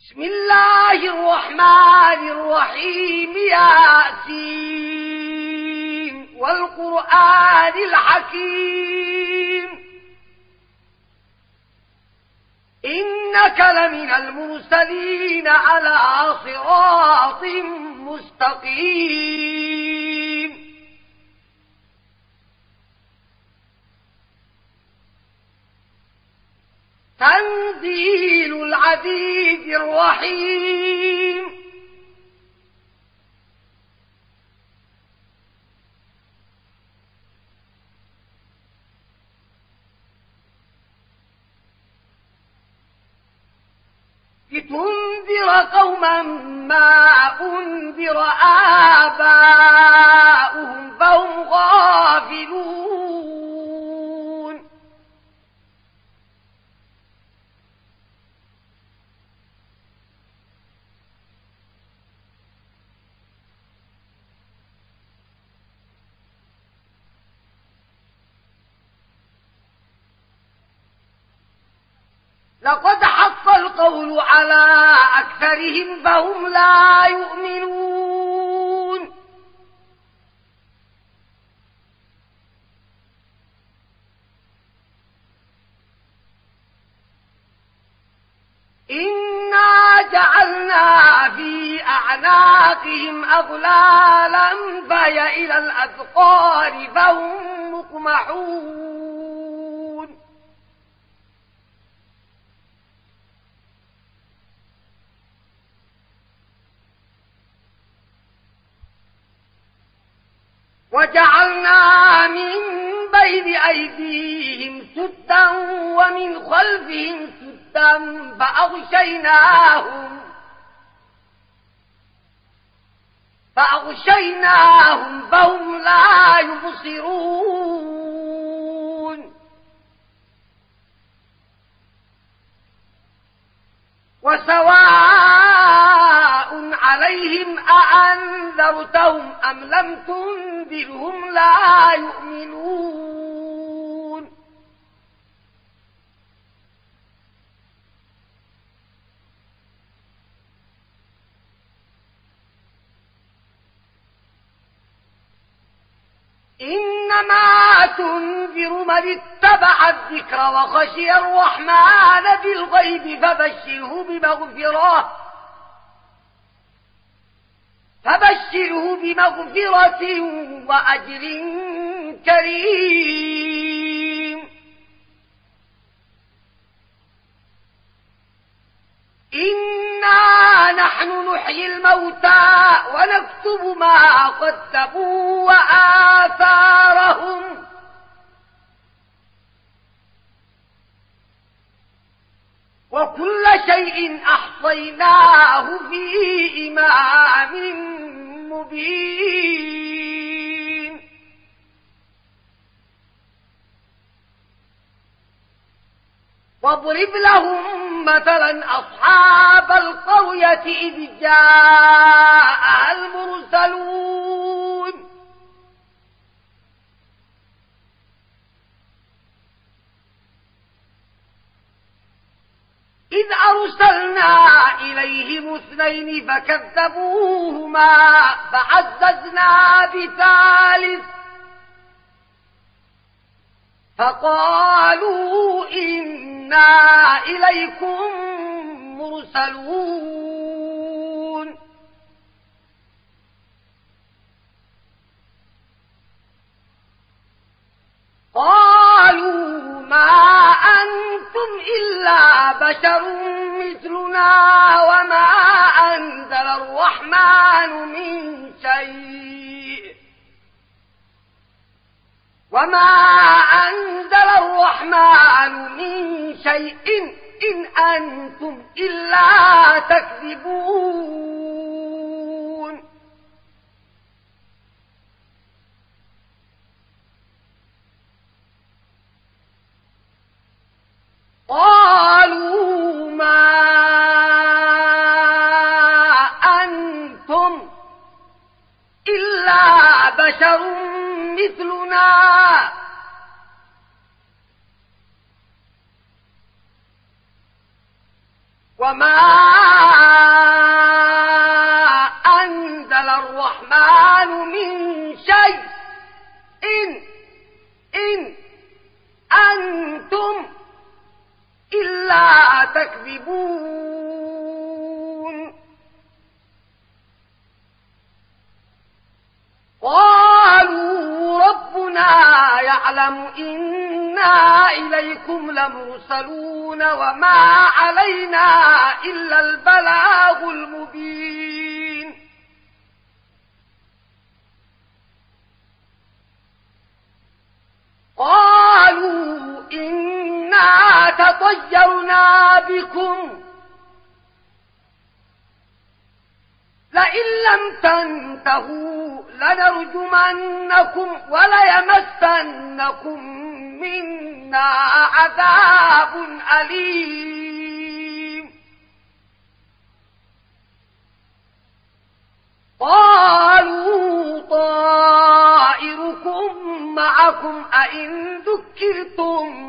بسم الله الرحمن الرحيم ياسين والقرآن الحكيم إنك لمن المرسلين على صراط مستقيم تنزيل العزيز الرحيم لتنذر قوما ما أنذر آباؤهم فهم غافلون لقد حق القول على أكثرهم فهم لا يؤمنون إنا جعلنا في أعناقهم أغلالا فهي إلى الأذقان فهم مقمحون وجعلنا من بين أيديهم سدا ومن خلفهم سدا فأغشيناهم فهم لا يبصرون وسواء عليهم أأنذرتهم أم لم تنذرهم لا يؤمنون إنما تنذر من اتبع الذكر وخشي الرحمن بالغيب فبشره بمغفرة وأجر كريم إنا نحن نحيي الموتى ونكتب ما قدموا وآثارهم وكل شيء أحصيناه في إمام مبين واضرب لهم مثلا أصحاب القرية إذ جاءها المرسلون إذ أرسلنا إليهم اثنين فكذبوهما فعززنا بثالث فقالوا إنا إليكم مرسلون قالوا ما أنتم إلا بشر مثلنا وما أنزل الرحمن من شيء إن أنتم إلا تكذبون قالوا ما أنتم إلا بشر مثلنا وما أنزل الرحمن من شيء إن أنتم إلا تكذبون قالوا ربنا يعلم إنا إليكم لمرسلون وما علينا إلا البلاغ المبين قالوا إنا تطيرنا بكم لئن لم تنتهوا لنرجمنكم وليمسنكم منا عذاب أليم قالوا طائركم معكم أئن ذكرتم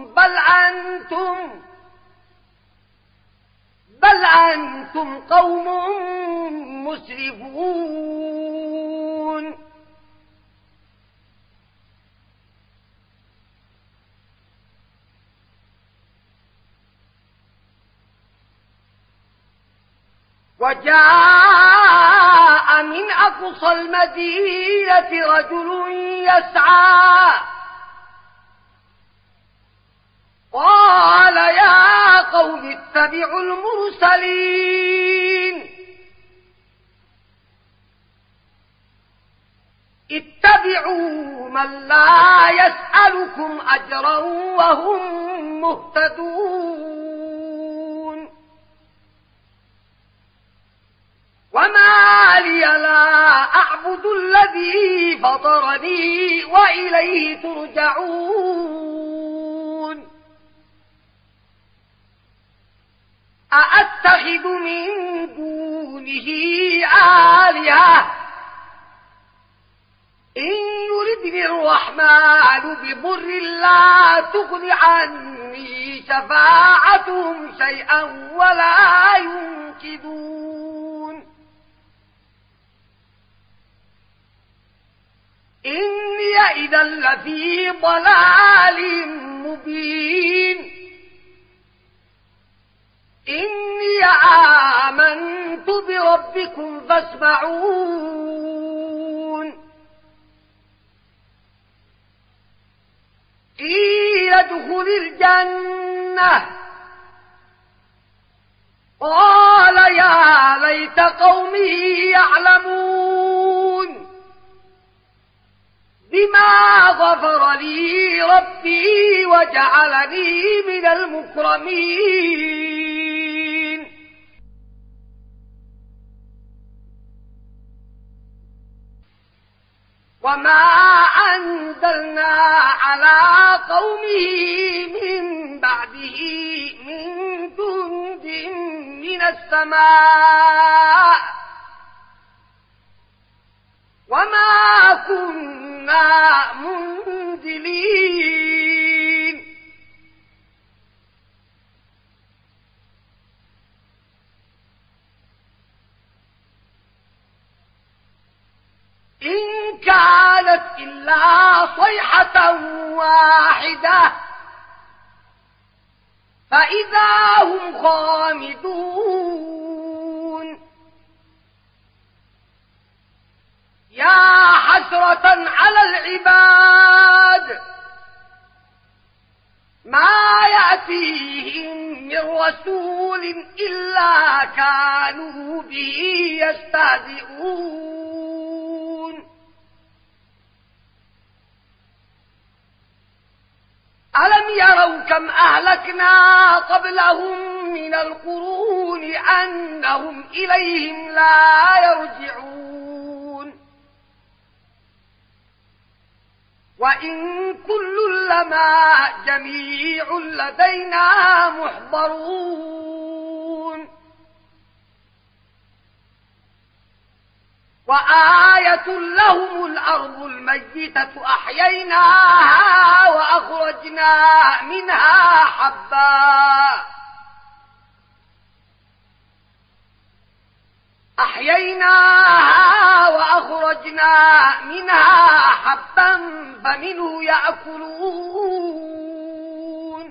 بل أنتم قوم مسرفون وجاء من أقصى المدينة رجل يسعى قال يا قوم اتبعوا المرسلين اتبعوا من لا يسألكم أجرا وهم مهتدون وما لي لا أعبد الذي فطرني وإليه ترجعون أأتخذ من دونه آلهة إن يردني الرحمن بضر لا تغن عني شفاعتهم شيئا ولا ينقذون إني إذا لفي ضلال مبين إني آمنت بربكم فاسمعون قيل ادخل الجنة قال يا ليت قومي يعلمون بما غفر لي ربي وجعلني من المكرمين وما أنزلنا على قومه من بعده من جند من السماء وما كنا منزلين إن كانت إلا صيحة واحدة فإذا هم خامدون يا حسرة على العباد ما يأتيهم من رسول إلا كانوا به يستهزئون ألم يروا كم أهلكنا قبلهم من القرون أنهم إليهم لا يرجعون وإن كل لما جميع لدينا محضرون وآية لهم الأرض الميتة أحييناها وأخرجنا منها حبا أحييناها وأخرجنا منها حبا فمنه يأكلون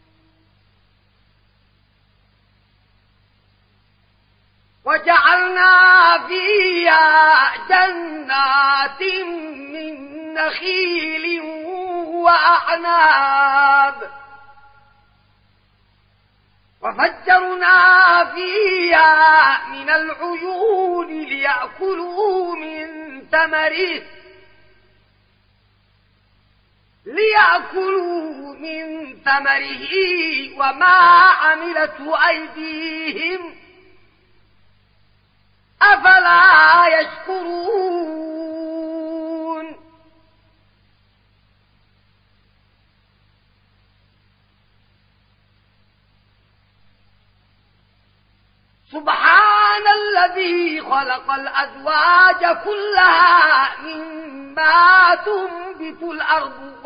وجعلنا فيها جنات من نخيل وأعناب وفجرنا فيها من العيون ليأكلوا من ثمره وما عملته أيديهم أفلا يشكرون سبحان الذي خلق الأزواج كلها مما تنبت الأرض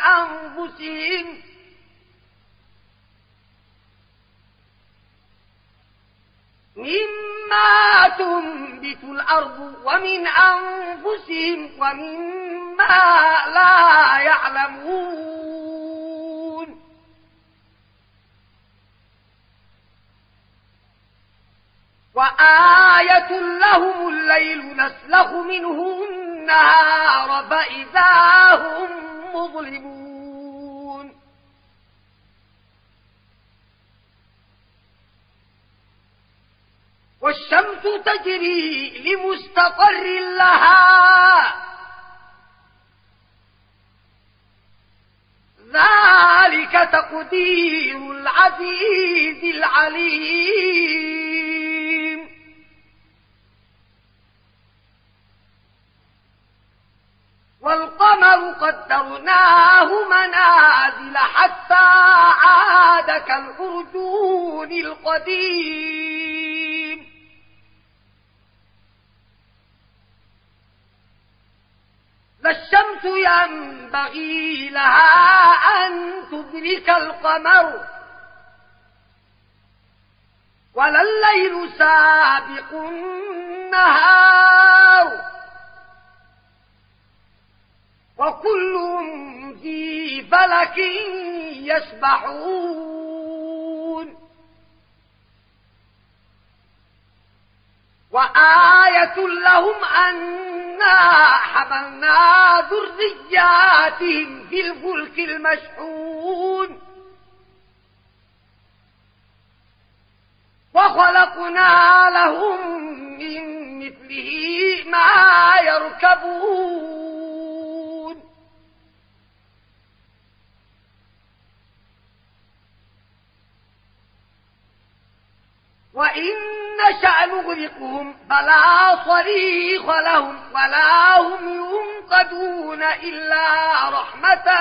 ومن أنفسهم ومما لا يعلمون وآية لهم الليل نسلخ منه النهار فإذا هم مظلمون والشمس تجري لمستقر لها ذلك تقدير العزيز العليم والقمر قدرناه منازل حتى عاد كالعرجون القديم لا الشمس ينبغي لها أن تدرك القمر ولا الليل سابق النهار وكل في فلك يسبحون وآية لهم أنا حملنا ذرياتهم في الفلك المشحون وخلقنا لهم من مثله ما يركبون وإن نشأ نغرقهم فلا صريخ لهم ولا هم ينقذون إلا رحمة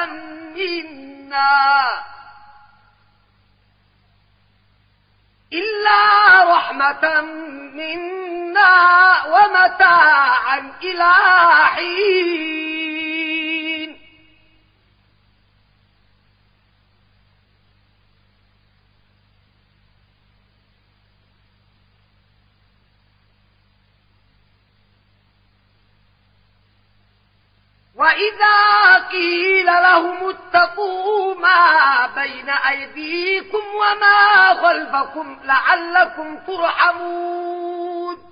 منا ومتاعا إلى حين وإذا قيل لهم اتقوا ما بين أيديكم وما خلفكم لعلكم ترحمون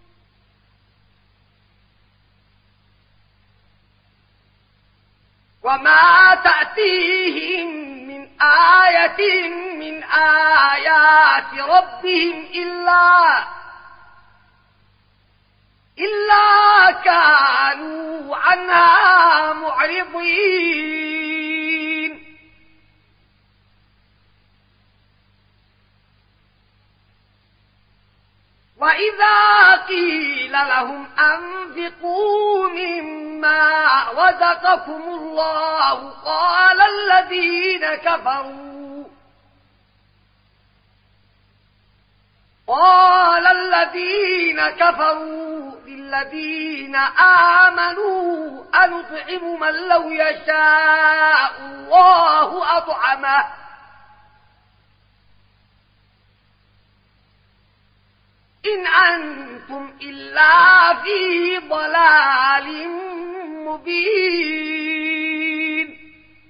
وما تأتيهم من آية من آيات ربهم إلا كانوا عنها معرضين وإذا قيل لهم أنفقوا مما رزقكم الله قال الذين كفروا للذين آمنوا أنطعم من لو يشاء الله أطعمه إن أنتم إلا في ضلال مبين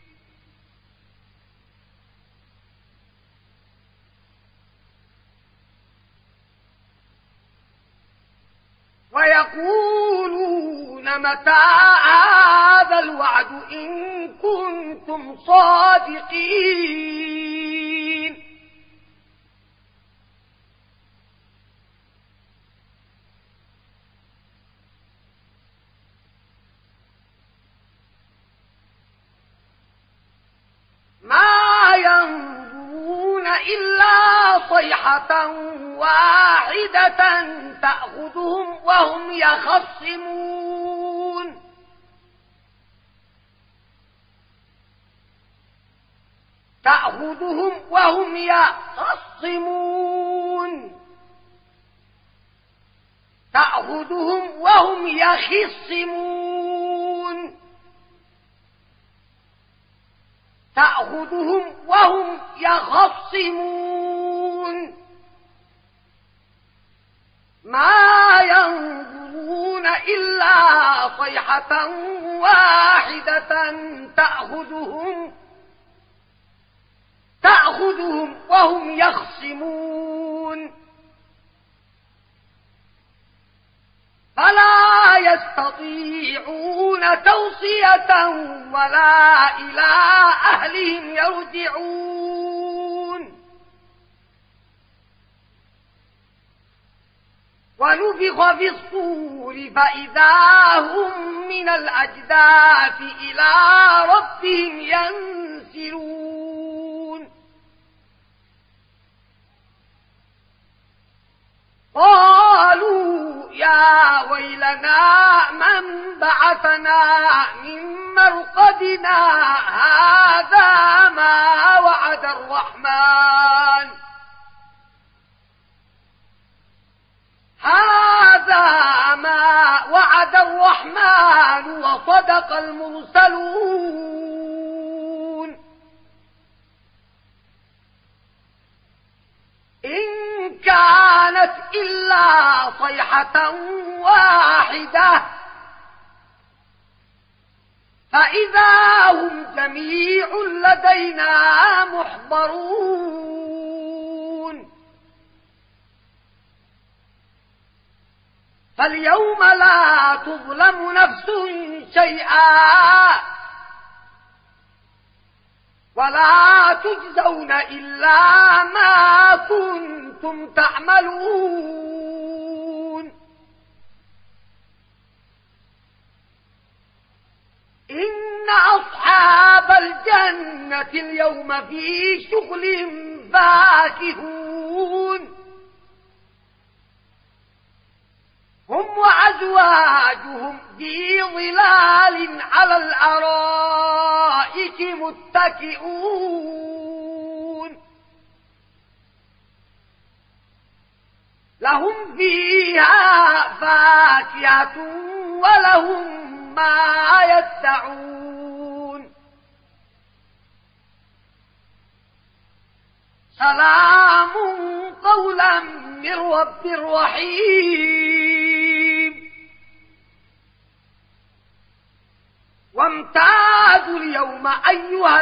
ويقولون متى هذا الوعد إن كنتم صادقين ما ينظرون إلا صيحة واحدة تأخذهم وهم يخصمون تأخذهم وهم يخصمون ما ينظرون إلا صيحة واحدة تأخذهم وهم يخصمون فلا يستطيعون توصية ولا إلى أهلهم يرجعون ونفخ في الصور فإذا هم من الأجداث إلى ربهم ينسلون قالوا يا ويلنا من بعثنا من مرقدنا هذا ما وعد الرحمن وصدق المرسلون إن كانت إلا صيحة واحدة فإذا هم جميع لدينا محضرون فاليوم لا تظلم نفس شيئا ولا تجزون إلا ما كنتم تعملون إن أصحاب الجنة اليوم في شغل فاكهون هم وأزواجهم في ظلال على الأرائك متكئون لهم فيها فاكهة ولهم ما يدعون سلام قولا من رب رحيم وامتازوا اليوم أيها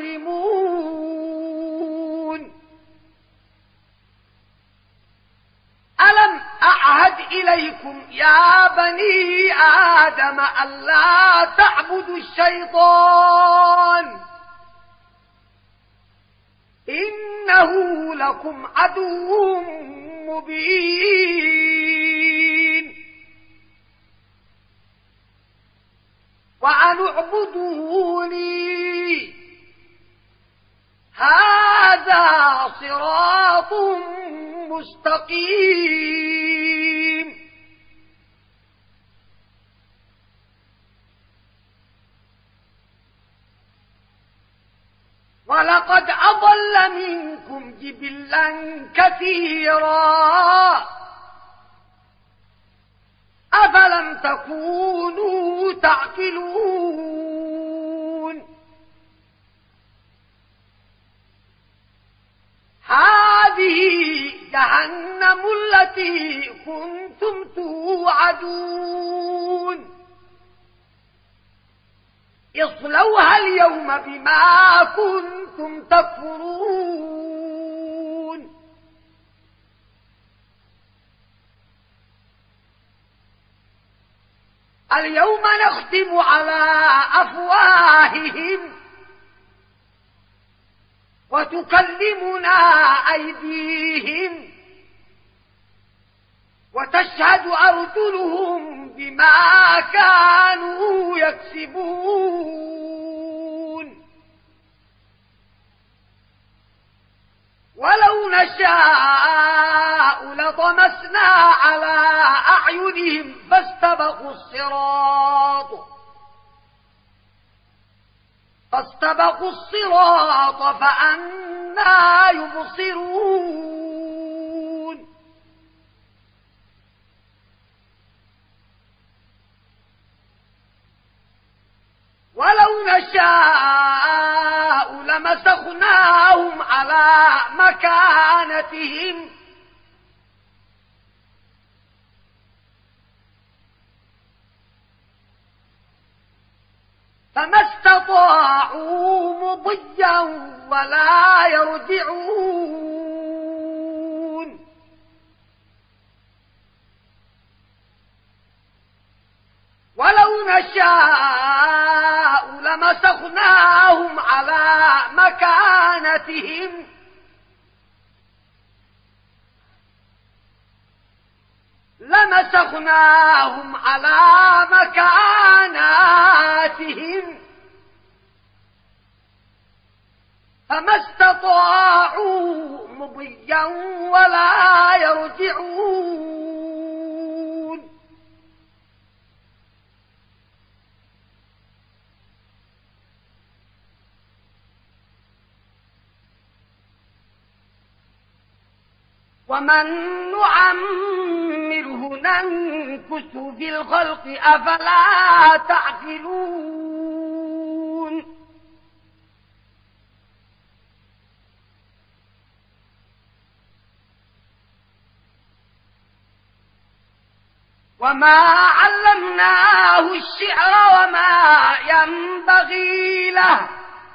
المجرمون ألم أعهد إليكم يا بني آدم ألا تعبدوا الشيطان إنه لكم عدو مبين وأن اعبدوني هذا صراط مستقيم ولقد أضل منكم جبلا كثيرا أفلم تكونوا تعقلون هذه جهنم التي كنتم توعدون اصلوها اليوم بما كنتم تكفرون اليوم نختم على أفواههم وتكلمنا أيديهم وتشهد أرجلهم بما كانوا يكسبون ولو نشاء لطمسنا على أعينهم فاستبقوا الصراط فأنى يبصرون ولو نشاء لمسخناهم على مكانتهم فما استطاعوا مضيا ولا يرجعون ولو نشاء لمسخناهم على مكانتهم فما استطاعوا مضيا ولا يرجعون ومن نعمره ننكسه في الخلق أفلا تعقلون وما علمناه الشعر وما ينبغي له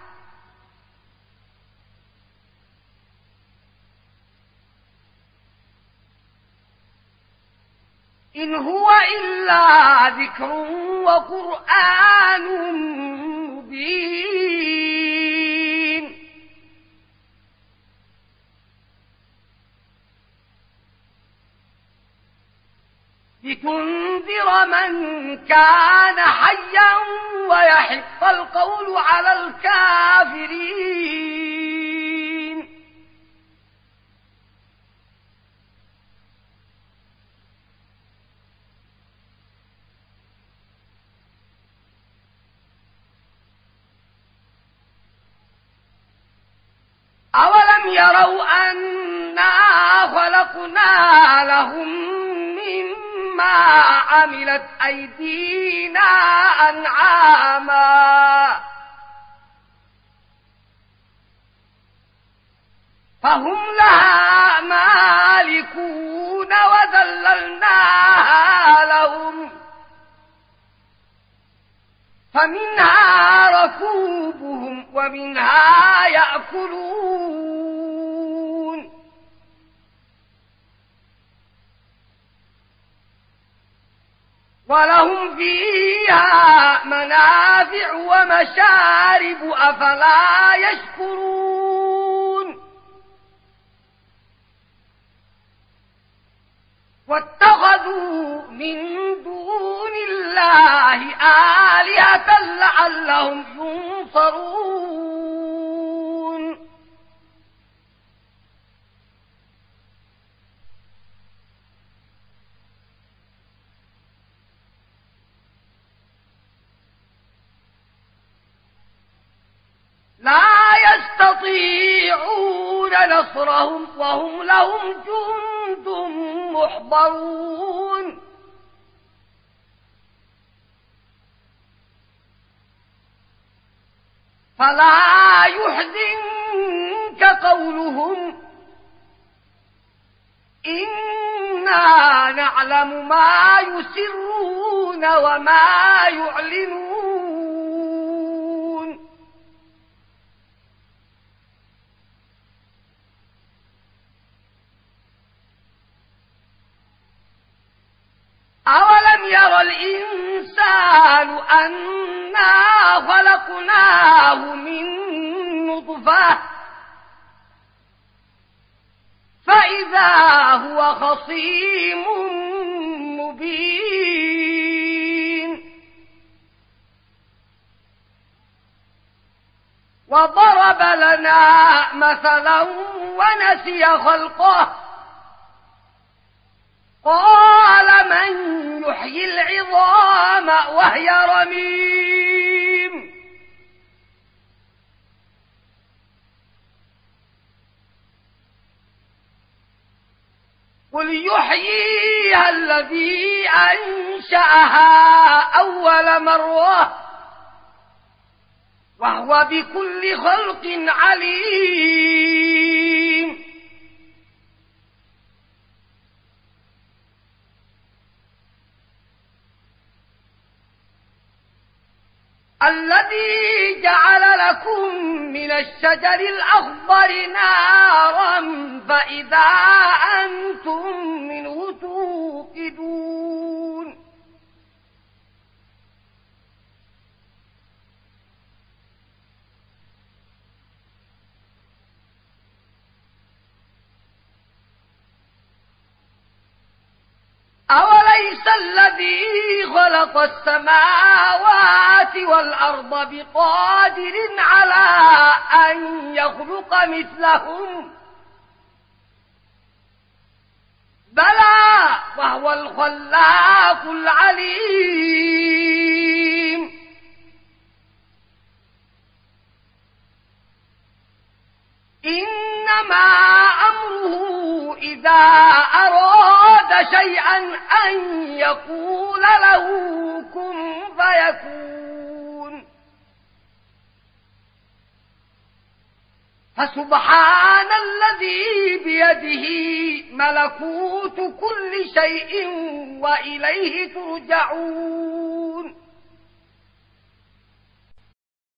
إن هو إلا ذكر وقرآن مبين لتنذر من كان حيا ويحق القول على الكافرين أولم يروا أنا خلقنا لهم مما عملت أيدينا أنعاما فهم لها مالكون وذللناها لهم فمنها ركوبهم ومنها يأكلون ولهم فيها منافع ومشارب أفلا يشكرون واتخذوا من دون الله آلهة لعلهم ينصرون لا يستطيعون نصرهم وهم لهم جند محضرون فلا يحزنك قولهم إنا نعلم ما يسرون وما يعلنون أولم ير الإنسان أنا خلقناه من نطفة فإذا هو خصيم مبين وضرب لنا مثلا ونسي خلقه قال من يحيي العظام وهي رميم قل يحييها الذي أنشأها أول مرة وهو بكل خلق عليم الذي جعل لكم من الشجر الأخضر نارا فإذا أنتم منه توقدون أوليس الذي خلق السماوات والأرض بقادر على أن يخلق مثلهم بلى وهو الخلاق العليم إنما أمره إذا أراد شيئا أن يقول له كن فيكون فسبحان الذي بيده ملكوت كل شيء وإليه ترجعون